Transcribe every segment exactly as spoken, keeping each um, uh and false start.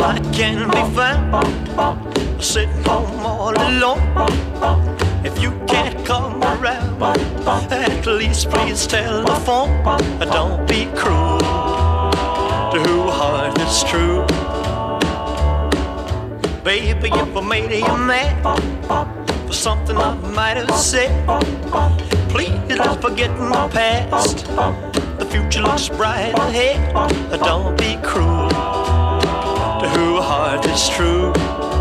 I can be found sitting home all alone. If you can't come around, at least please telephone. Don't be cruel to who heart is true. Baby, if I made you mad for something I might have said, please don't forget my past. The future looks bright ahead. Don't be cruel to who heart is true.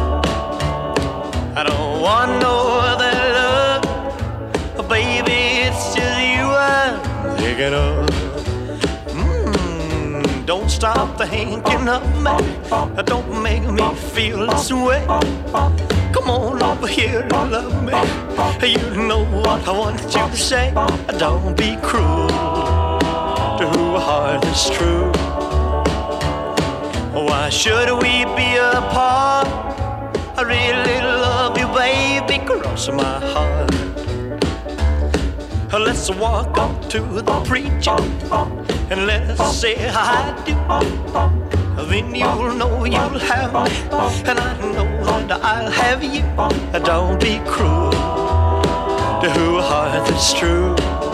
I don't want no other love, baby, it's just you I'm thinking of. Mm, don't stop thinking of me, don't make me feel this way. Come on over here and love me, you know what I want you to say. Don't be cruel to who heart is true. Why should we be apart? I really love you, baby, cross my heart. Let's walk up to the preacher and let's say I do. Then you'll know you'll have me, and I know that I'll have you. Don't be cruel to who heart is true.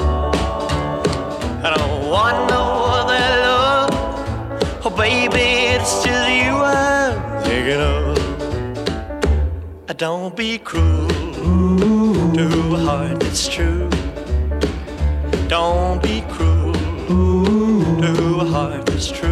I don't want no other love, oh baby, it's just you I'm thinking of. Don't be cruel to who heart is true. Don't be cruel to who heart is true.